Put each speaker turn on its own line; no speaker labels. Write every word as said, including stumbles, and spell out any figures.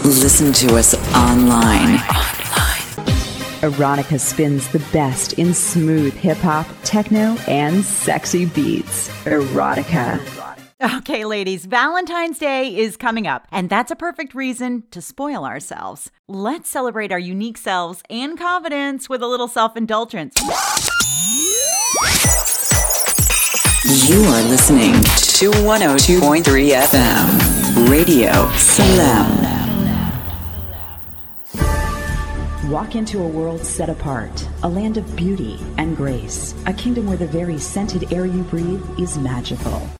Listen to us online.
Erotica spins the best in smooth hip-hop, techno, and sexy beats. Erotica.
Okay, ladies, Valentine's Day is coming up, and that's a perfect reason to spoil ourselves. Let's celebrate our unique selves and confidence with a little self-indulgence.
You are listening to one oh two point three F M, Radio Salem.
Walk into a world set apart, a land of beauty and grace, a kingdom where the very scented air you breathe is magical.